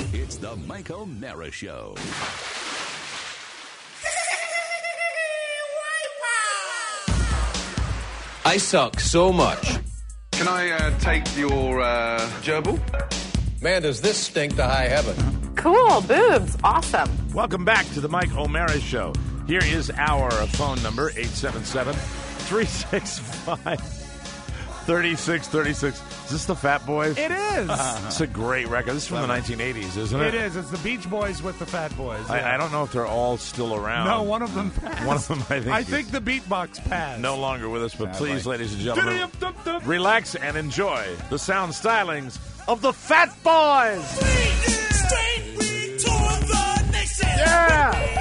It's the Mike O'Mara Show. I suck so much. Can I take your gerbil? Man, does this stink to high heaven. Cool. Boobs. Awesome. Welcome back to the Mike O'Mara Show. Here is our phone number, 877-365-3636. Is this the Fat Boys? It is. It's a great record. This is from the 1980s, isn't it? It is. It's the Beach Boys with the Fat Boys. I don't know if they're all still around. No, one of them passed. One of them, I think the beatbox passed. no longer with us, but please, ladies and gentlemen, relax and enjoy the sound stylings of the Fat Boys. Yeah.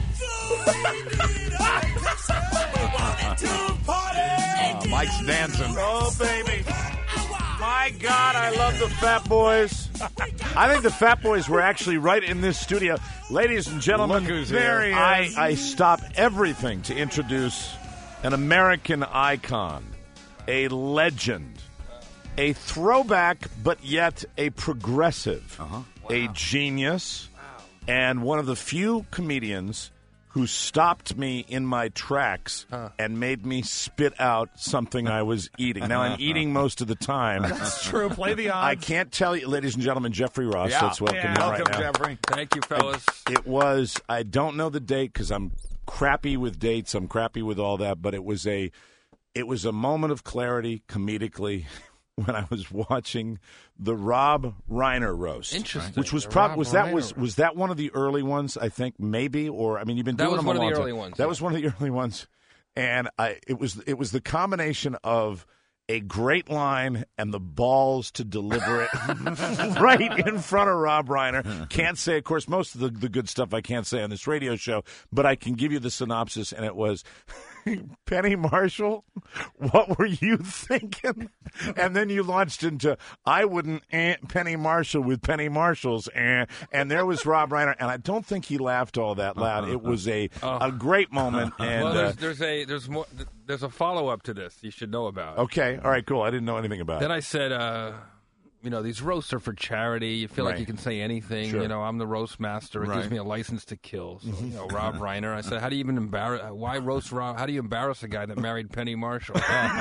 Mike's dancing. Oh, baby. My God, I love the Fat Boys. I think the Fat Boys were actually right in this studio. Ladies and gentlemen, Look who's here. I stop everything to introduce an American icon, a legend, a throwback, but yet a progressive, a genius, and one of the few comedians who stopped me in my tracks and made me spit out something I was eating. Now, I'm eating most of the time. That's true. Play the odds. I can't tell you, ladies and gentlemen, Jeffrey Ross. Let's welcome him right now. Jeffrey. Thank you, fellas. It was, I don't know the date because I'm crappy with dates. I'm crappy with all that, but it was a moment of clarity comedically when I was watching the Rob Reiner roast. Interesting. Which was was that one of the early ones, I think, maybe, or I mean, you've been doing them a long time. That was one of the early ones. That was one of the early ones, and it was the combination of a great line and the balls to deliver it right in front of Rob Reiner. Can't say, of course, most of the good stuff I can't say on this radio show, but I can give you the synopsis, and it was, Penny Marshall, what were you thinking? And then you launched into, I wouldn't Penny Marshall with Penny Marshalls, and there was Rob Reiner, and I don't think he laughed all that loud. It was a great moment. And well, there's a follow up to this you should know about. Okay, all right, cool. I didn't know anything about it. Then I said, these roasts are for charity. You feel like you can say anything. Sure. I'm the roast master. It gives me a license to kill. So, Rob Reiner. I said, how do you even why roast Rob? How do you embarrass a guy that married Penny Marshall?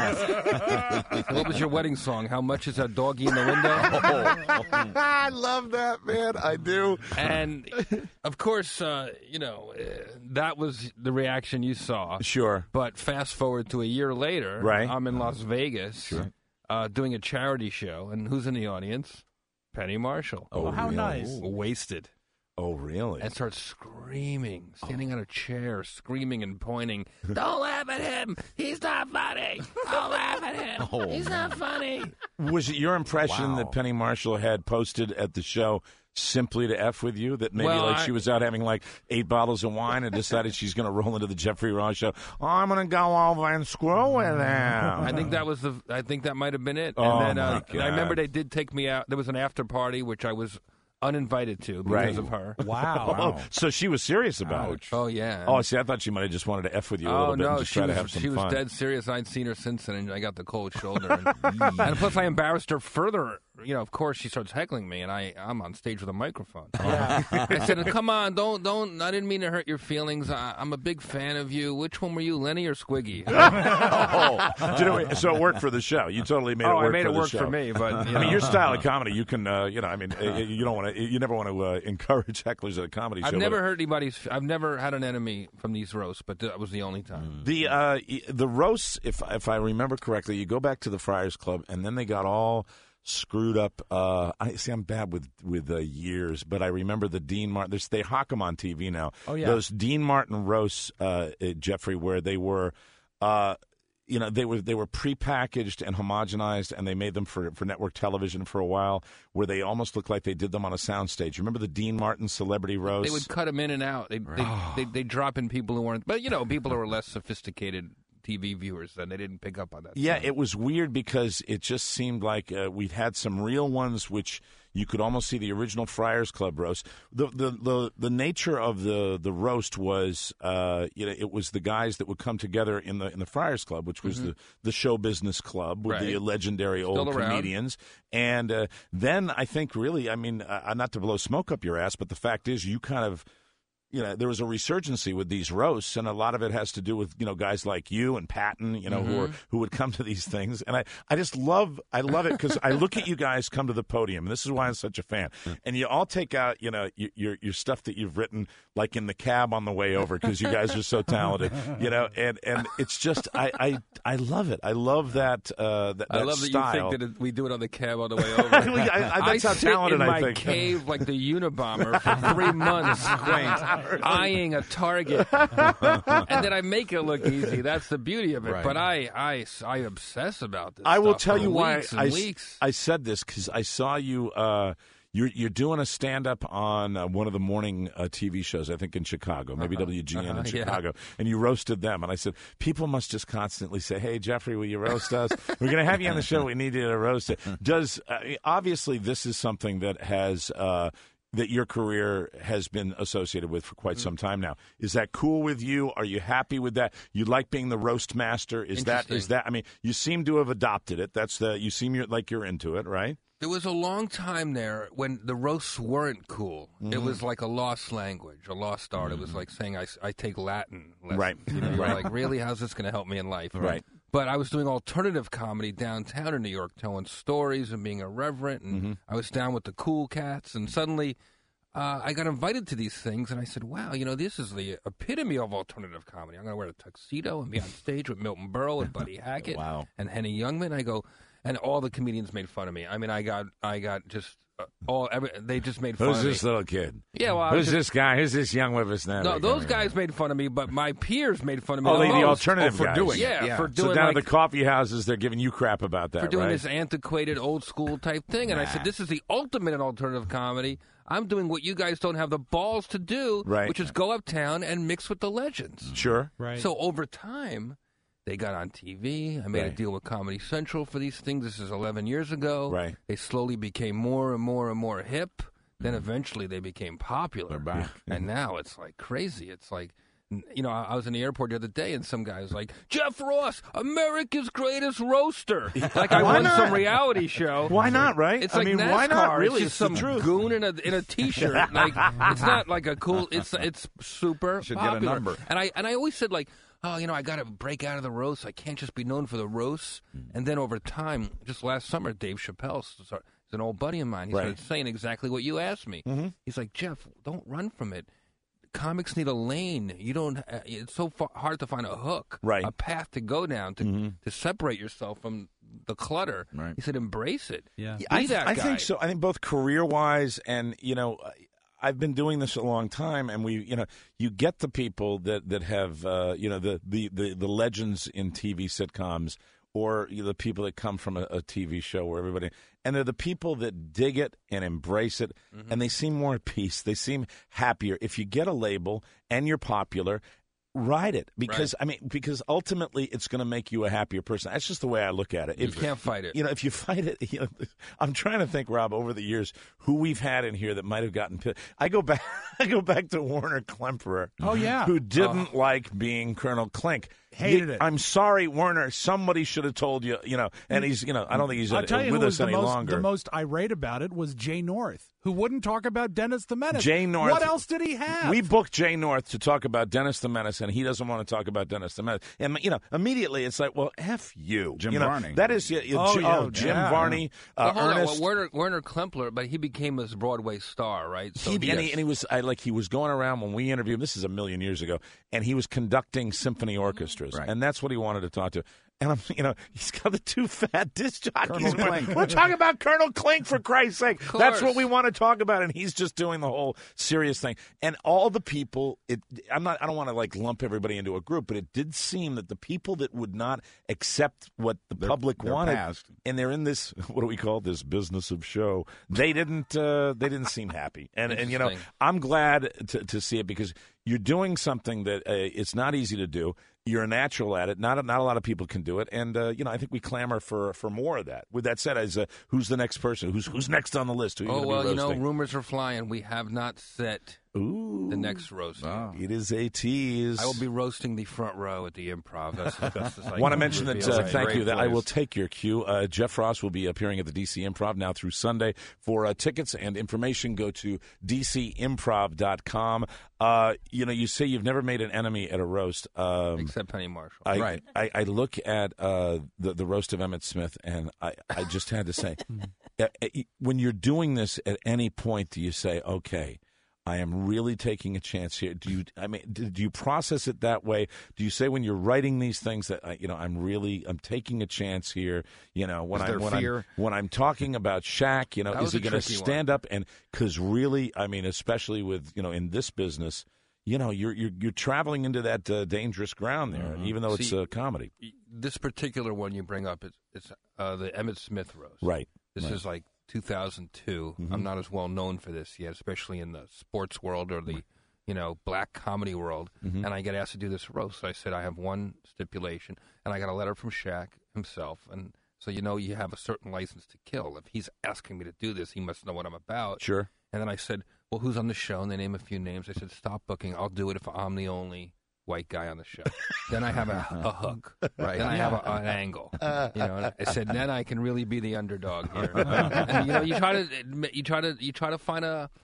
What was your wedding song? How much is that doggy in the window? I love that, man. I do. And, of course, that was the reaction you saw. Sure. But fast forward to a year later, I'm in Las Vegas. Sure. Doing a charity show, and who's in the audience? Penny Marshall. Oh, how really? nice. Wasted. Oh, really? And starts screaming, standing on a chair, screaming and pointing. Don't laugh at him. He's not funny. Don't laugh at him. He's not funny. Was it your impression that Penny Marshall had posted at the show simply to F with you? That maybe she was out having like 8 bottles of wine and decided she's going to roll into the Jeffrey Ross show. Oh, I'm going to go over and screw with him. I think that might have been it. Oh, and then my God. I remember they did take me out. There was an after party, which I was uninvited to because of her. Wow. So she was serious about it. Oh, yeah. Oh, see, I thought she might have just wanted to F with you a little bit and just try to have some fun. She was dead serious. I'd seen her since then, and I got the cold shoulder. And plus, I embarrassed her further. Of course, she starts heckling me, and I'm on stage with a microphone. I said, come on, don't. I didn't mean to hurt your feelings. I'm a big fan of you. Which one were you, Lenny or Squiggy? So it worked for the show. You totally made it work for the show. I made it work for me. But I mean, your style of comedy, you can, you don't want to. You never want to encourage hecklers at a comedy show. I've never hurt anybody's. I've never had an enemy from these roasts, but that was the only time. The roasts, if I remember correctly, you go back to the Friars Club, and then they got all screwed up. I'm bad with years, but I remember the Dean Martin. They hawk them on TV now. Oh yeah, those Dean Martin roasts, Jeffrey, where they were. They were prepackaged and homogenized, and they made them for network television for a while, where they almost looked like they did them on a soundstage. Remember the Dean Martin celebrity roast? They would cut them in and out. They drop in people who weren't, but people who are less sophisticated TV viewers, and they didn't pick up on that. Yeah, sign. it was weird because it just seemed like we'd had some real ones which you could almost see the original Friars Club roast. The nature of the roast was it was the guys that would come together in the Friars Club, which was the show business club with the legendary Still old around. comedians. And then I think really, I mean, not to blow smoke up your ass, but the fact is you kind of there was a resurgency with these roasts, and a lot of it has to do with guys like you and Patton, who would come to these things, and I just love it because I look at you guys come to the podium, and this is why I'm such a fan, and you all take out your stuff that you've written like in the cab on the way over because you guys are so talented, and it's just I love it. I love that I love style. that you think that we do it on the cab on the way over. That's how talented I I think. cave like the Unabomber for 3 months, eyeing a target, and then I make it look easy. That's the beauty of it. Right. But I obsess about this. I will stuff tell for you why weeks and weeks. I said this because I saw you. You're doing a stand-up on one of the morning TV shows, I think in Chicago, maybe WGN in Chicago, and you roasted them. And I said, people must just constantly say, hey, Jeffrey, will you roast us? We're going to have you on the show. We need you to roast it. Obviously, this is something that has that your career has been associated with for quite some time now. Is that cool with you? Are you happy with that? You like being the roast master? Is that? I mean, you seem to have adopted it. You seem like you're into it, right? There was a long time there when the roasts weren't cool. It was like a lost language, a lost art. It was like saying I take Latin lessons. Right. You're like, really? How's this going to help me in life? Right. But I was doing alternative comedy downtown in New York, telling stories and being irreverent. And I was down with the cool cats. And suddenly I got invited to these things. And I said, wow, this is the epitome of alternative comedy. I'm going to wear a tuxedo and be on stage with Milton Berle and Buddy Hackett and Henny Youngman. I go, and all the comedians made fun of me. I mean, I got just they just made fun of me. Who's this little kid? Yeah, well, who's this guy? Who's this young whippersnapper? No, those guys made fun of me, but my peers made fun of me. Oh, the the most. alternative for guys. doing it. Yeah, for doing So down like, at the coffee houses, they're giving you crap about that, for doing right? this antiquated, old school type thing. And I said, this is the ultimate in alternative comedy. I'm doing what you guys don't have the balls to do, which is go uptown and mix with the legends. Sure. Right. So over time, they got on TV. I made a deal with Comedy Central for these things. This is 11 years ago. Right. They slowly became more and more and more hip. Then eventually they became popular. They're back. And now it's like crazy. It's like, I was in the airport the other day and some guy was like, Jeff Ross, America's greatest roaster. Like I won some reality show. Why not, right? It's I like mean, NASCAR. why not? Really, it's just the some truth. goon in a T-shirt. Like it's not like a cool. It's super Should get a popular. number. And I always said like, I got to break out of the roast. I can't just be known for the roasts. And then over time, just last summer, Dave Chappelle, he's an old buddy of mine. He started saying exactly what you asked me. He's like, Jeff, don't run from it. Comics need a lane. You don't. It's so hard to find a hook, a path to go down to separate yourself from the clutter. Right. He said, embrace it. Yeah. Be that guy. I think so. I think both career-wise and, I've been doing this a long time, and you get the people that have, the legends in TV sitcoms, or the people that come from a TV show where everybody, and they're the people that dig it and embrace it, and they seem more at peace. They seem happier. If you get a label and you're popular, ride it because because ultimately it's going to make you a happier person. That's just the way I look at it. You can't fight it. If you fight it, I'm trying to think, Rob, over the years who we've had in here that might have gotten pissed. I go back to Warner Klemperer. Oh yeah, who didn't like being Colonel Klink. Hated it. I'm sorry, Warner. Somebody should have told you. And he's. I don't think he's I'll tell you with who us was any longer. The most irate about it was Jay North, who wouldn't talk about Dennis the Menace. Jay North. What else did he have? We booked Jay North to talk about Dennis the Menace, and he doesn't want to talk about Dennis the Menace. And immediately it's like, well, F you, Jim Varney. That is Jim Varney. Hold on, Werner Klempler, but he became this Broadway star, right? So he was going around when we interviewed him. This is a million years ago, and he was conducting symphony orchestras, and that's what he wanted to talk to. And he's got the two fat disc jockeys. We're talking about Colonel Klink, for Christ's sake. That's what we want to talk about, and he's just doing the whole serious thing. And all the people, I don't want to lump everybody into a group, but it did seem that the people that would not accept what the public wanted, and they're in this, what do we call this, business of show, they didn't seem happy. And I'm glad to see it because you're doing something that it's not easy to do. You're a natural at it. Not a lot of people can do it, and I think we clamor for more of that. With that said, who's the next person? Who's next on the list? Who are you gonna be roasting? Rumors are flying. We have not set the next roast. Wow. It is a tease. I will be roasting the front row at the Improv. That's the best as I want to can mention that. reveal. Thank you. That I place. will take your cue. Jeff Ross will be appearing at the DC Improv now through Sunday. For tickets and information, go to dcimprov.com. You say you've never made an enemy at a roast, except Penny Marshall. Right. I look at the roast of Emmitt Smith, and I just had to say, when you're doing this, at any point do you say, okay, I am really taking a chance here? Do you process it that way? Do you say when you're writing these things that I'm taking a chance here? When I'm talking about Shaq, is he going to stand up? And because really, especially with in this business, you're traveling into that dangerous ground there, even though it's a comedy. This particular one you bring up, it's the Emmitt Smith roast. Right. This is like 2002. I'm not as well known for this yet, especially in the sports world or the, black comedy world. And I get asked to do this roast. So I said I have one stipulation, and I got a letter from Shaq himself. And so you have a certain license to kill. If he's asking me to do this, he must know what I'm about. Sure. And then I said, well, who's on the show? And they name a few names. I said, stop booking. I'll do it if I'm the only white guy on the show. Then I have a hook. Right. Then I have an angle. And I said, then I can really be the underdog here. And you try to find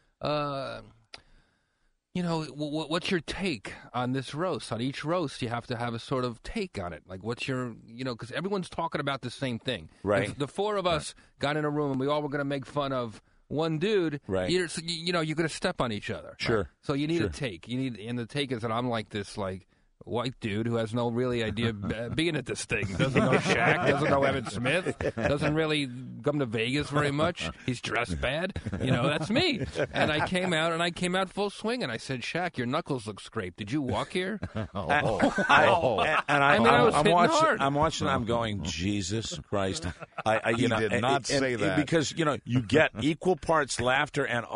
what's your take on this roast? On each roast, you have to have a sort of take on it. Like, what's your, because everyone's talking about the same thing. Right. If the four of us got in a room and we all were going to make fun of one dude, right? You're going to step on each other. Sure. Right? So you need a take. And the take is that I'm like this, white dude who has no really idea being at this thing. Doesn't know Shaq, doesn't know Emmitt Smith, doesn't really come to Vegas very much. He's dressed bad. That's me. And I came out full swing, and I said, Shaq, your knuckles look scraped. Did you walk here? I'm watching. I'm going, Jesus Christ! He did not say that because you get equal parts laughter and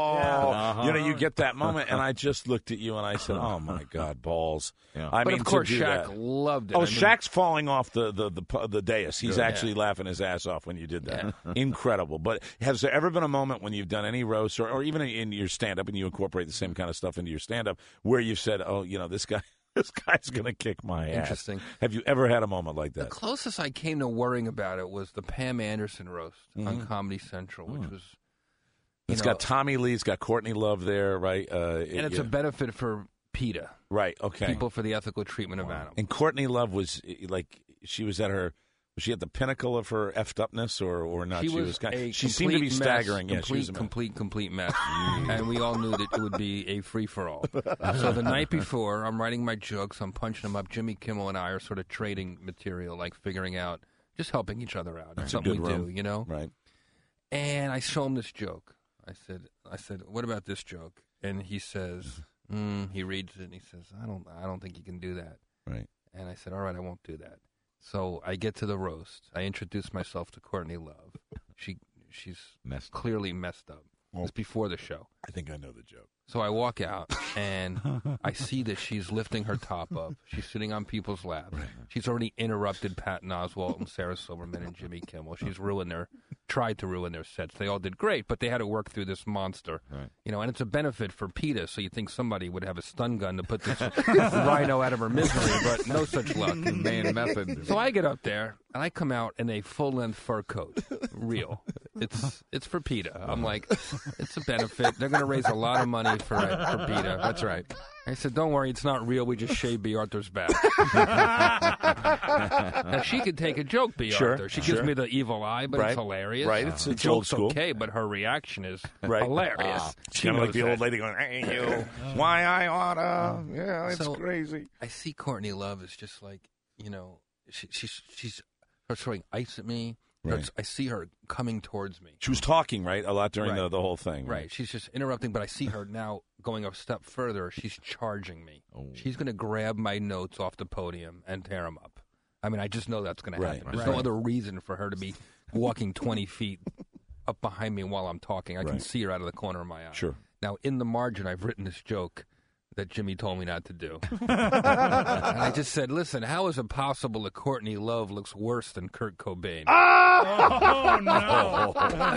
you get that moment, and I just looked at you and I said, oh my God, balls! Yeah. But of course, Shaq loved it. Oh, Shaq's falling off the dais. He's actually laughing his ass off when you did that. Yeah. Incredible. But has there ever been a moment when you've done any roast or even in your stand-up and you incorporate the same kind of stuff into your stand-up where you've said, oh, this guy's going to kick my ass? Interesting. Have you ever had a moment like that? The closest I came to worrying about it was the Pam Anderson roast on Comedy Central, which was... It's got Tommy Lee. It's got Courtney Love there, right? And it's a benefit for PETA. Right, okay. People for the Ethical Treatment of Animals. And Courtney Love was she was at the pinnacle of her effed upness or not? She seemed to be staggering. Complete mess. And we all knew that it would be a free-for-all. So the night before, I'm writing my jokes, I'm punching them up. Jimmy Kimmel and I are sort of trading material, like figuring out, just helping each other out. That's something a good we do, Right. And I show him this joke. I said, what about this joke? And he says... he reads it and he says, I don't think you can do that. Right. And I said, all right, I won't do that. So I get to the roast. I introduce myself to Courtney Love. She's clearly messed up. It's before the show. I think I know the joke. So I walk out, and I see that she's lifting her top up. She's sitting on people's laps. Right. She's already interrupted Patton Oswalt and Sarah Silverman and Jimmy Kimmel. She's tried to ruin their sets. They all did great, but they had to work through this monster. Right. And it's a benefit for PETA, so you think somebody would have a stun gun to put this rhino out of her misery, but no such luck. Humane method. So I get up there, and I come out in a full-length fur coat. Real. It's for PETA. I'm like, it's a benefit. They're going to raise a lot of money for PETA. That's right. I said, don't worry, it's not real. We just shaved B. Arthur's back. Now, she could take a joke, B. Arthur. She gives me the evil eye, but it's hilarious. Right, it's the old joke's school. okay, but her reaction is hilarious. She's kind of like the old lady going, hey, you, why I oughta. Yeah, it's so crazy. I see Courtney Love is just like, she's throwing ice at me. Right. I see her coming towards me. She was talking, right, a lot during the whole thing. Right. She's just interrupting, but I see her now going a step further. She's charging me. Oh. She's going to grab my notes off the podium and tear them up. I mean, I just know that's going to happen. There's no other reason for her to be walking 20 feet up behind me while I'm talking. I can see her out of the corner of my eye. Sure. Now, in the margin, I've written this joke that Jimmy told me not to do. And I just said, listen, how is it possible that Courtney Love looks worse than Kurt Cobain? Oh, no.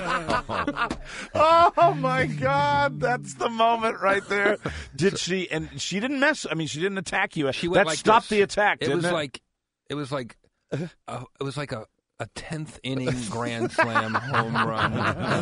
Oh, my God. That's the moment right there. Did she? And she didn't mess. I mean, she didn't attack you. She went that like stopped this. the attack, It didn't was it? like a 10th inning grand slam home run,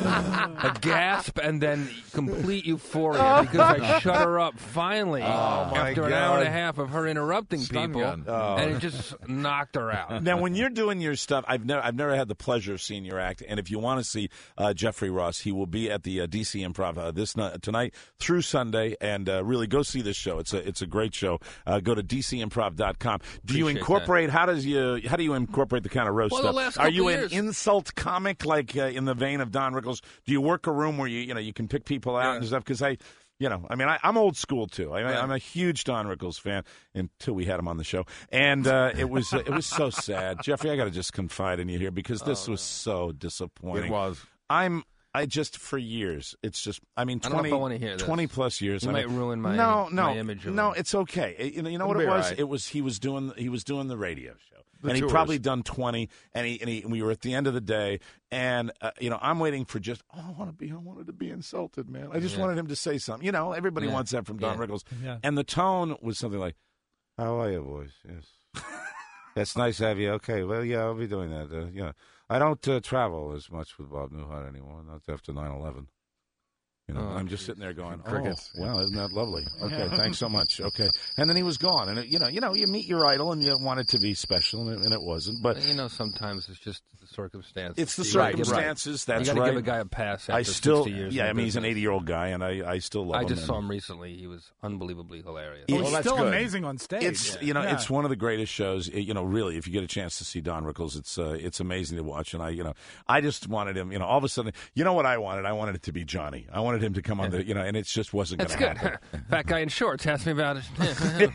a gasp, and then complete euphoria because I shut her up finally after an hour and a half of her interrupting people, and it just knocked her out. Now, when you're doing your stuff, I've never had the pleasure of seeing your act. And if you want to see Jeffrey Ross, he will be at the DC Improv tonight through Sunday, and really go see this show. It's a great show. Go to DCImprov.com. Do you incorporate? How do you incorporate the kind of roast stuff? Are you an insult comic like in the vein of Don Rickles? Do you work a room where you can pick people out and stuff? Because I'm old school too. I'm a huge Don Rickles fan until we had him on the show, and it was so sad. Jeffrey, I got to just confide in you here because this was so disappointing. It was. I just for years. It's just. I mean, 20, I don't know if I want to hear this. 20 plus years. You might ruin my image. No, it's okay. You know what it was? Right. It was he was doing the radio show. The and he tours. probably done 20, and we were at the end of the day, and I'm waiting for just I wanted to be insulted, man. I just wanted him to say something. Everybody wants that from Don Rickles, and the tone was something like, "How are you, boys? Yes, that's nice to have you. Okay, well, yeah, I'll be doing that. I don't travel as much with Bob Newhart anymore, not after 9/11." I'm just sitting there going, crickets. "Oh, wow, isn't that lovely?" Okay, thanks so much. Okay, and then he was gone, and you meet your idol, and you want it to be special, and it wasn't. But sometimes it's just the circumstances. it's the circumstances. Right. That's you right. Give a guy a pass. After 60 years. Yeah, I mean, he's an 80-year-old guy, and I still love him. I just saw him recently. He was unbelievably hilarious. He's that's still good. amazing on stage. It's it's one of the greatest shows. Really, if you get a chance to see Don Rickles, it's amazing to watch. And I just wanted him. All of a sudden, what I wanted? I wanted it to be Johnny. I wanted him to come on the. And it just wasn't going to happen. That's good. Fat guy in shorts asked me about it.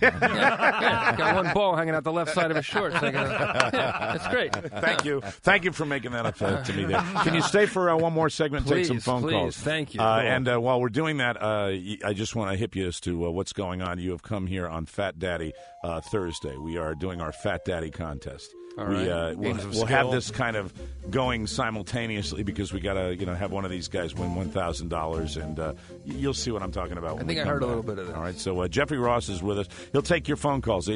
Got one ball hanging out the left side of his shorts. That's great. Thank you for making that up to me there. Can you stay for one more segment and take some phone calls? Thank you. And while we're doing that, I just want to hip you as to what's going on. You have come here on Fat Daddy Thursday. We are doing our Fat Daddy contest. All right. We'll have this kind of going simultaneously because we got to have one of these guys win $1,000, and you'll see what I'm talking about. I think I heard a little bit of this. All right, so Jeffrey Ross is with us. He'll take your phone calls,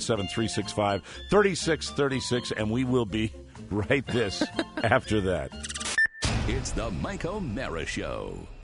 877-365-3636, and we will be right this after that. It's the Mike O'Mara Show.